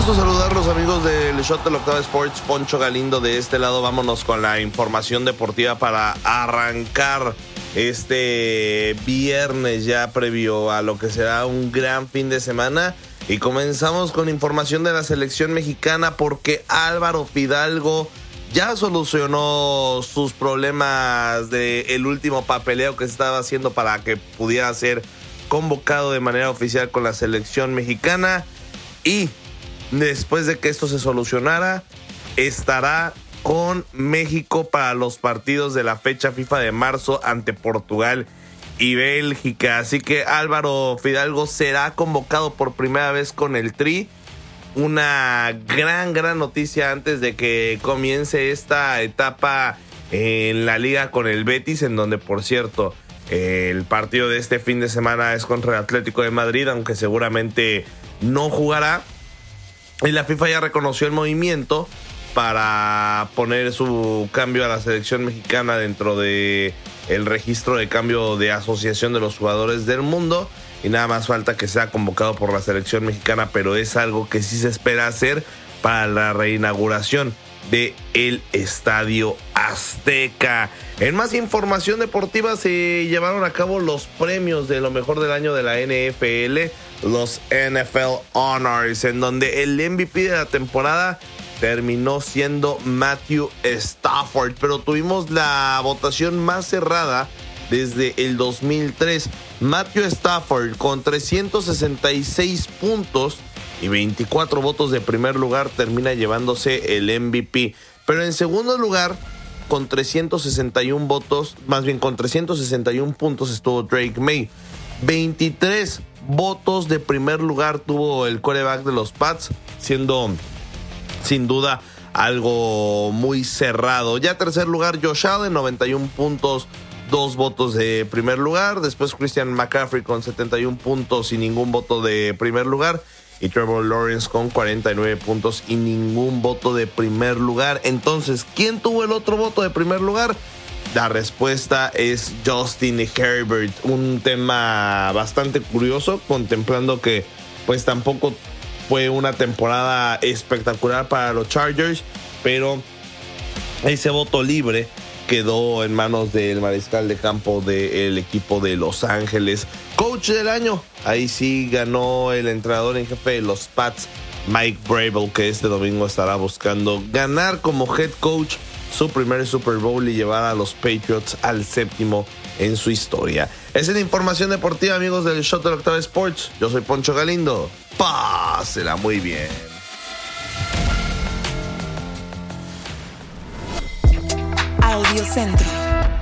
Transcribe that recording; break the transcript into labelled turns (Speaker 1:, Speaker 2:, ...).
Speaker 1: gusto saludarlos, amigos del Shot del Octava Sports. Poncho Galindo de este lado. Vámonos con la información deportiva para arrancar este viernes ya previo a lo que será un gran fin de semana. Y comenzamos con información de la selección mexicana porque Álvaro Fidalgo ya solucionó sus problemas del último papeleo que se estaba haciendo para que pudiera ser convocado de manera oficial con la selección mexicana. Y después de que esto se solucionara, estará con México para los partidos de la fecha FIFA de marzo ante Portugal y Bélgica. Así que Álvaro Fidalgo será convocado por primera vez con el Tri. Una gran noticia antes de que comience esta etapa en la liga con el Betis, en donde, por cierto, el partido de este fin de semana es contra el Atlético de Madrid, aunque seguramente no jugará. Y la FIFA ya reconoció el movimiento para poner su cambio a la selección mexicana dentro de el registro de cambio de asociación de los jugadores del mundo. Y nada más falta que sea convocado por la selección mexicana, pero es algo que sí se espera hacer para la reinauguración de el Estadio Azteca. En más información deportiva, se llevaron a cabo los premios de lo mejor del año de la NFL, los NFL Honors, en donde el MVP de la temporada terminó siendo Matthew Stafford, pero tuvimos la votación más cerrada desde el 2003. Matthew Stafford, con 366 puntos y 24 votos de primer lugar, termina llevándose el MVP. Pero en segundo lugar, con 361 votos, más bien con 361 puntos, estuvo Drake May. 23 votos de primer lugar tuvo el quarterback de los Pats, siendo sin duda algo muy cerrado. Ya tercer lugar, Josh Allen, 91 puntos, 2 votos de primer lugar. Después Christian McCaffrey con 71 puntos y ningún voto de primer lugar. Y Trevor Lawrence con 49 puntos y ningún voto de primer lugar. Entonces, ¿quién tuvo el otro voto de primer lugar? La respuesta es Justin Herbert. Un tema bastante curioso, contemplando que pues tampoco fue una temporada espectacular para los Chargers, pero ese voto libre quedó en manos del mariscal de campo del equipo de Los Ángeles. Coach del año, ahí sí ganó el entrenador en jefe de los Pats, Mike Vrabel, que este domingo estará buscando ganar como head coach su primer Super Bowl y llevar a los Patriots al 7º en su historia. Esa es la información deportiva, amigos del Shot del Octava Sports. Yo soy Poncho Galindo. Pásela muy bien.
Speaker 2: Audiocentro.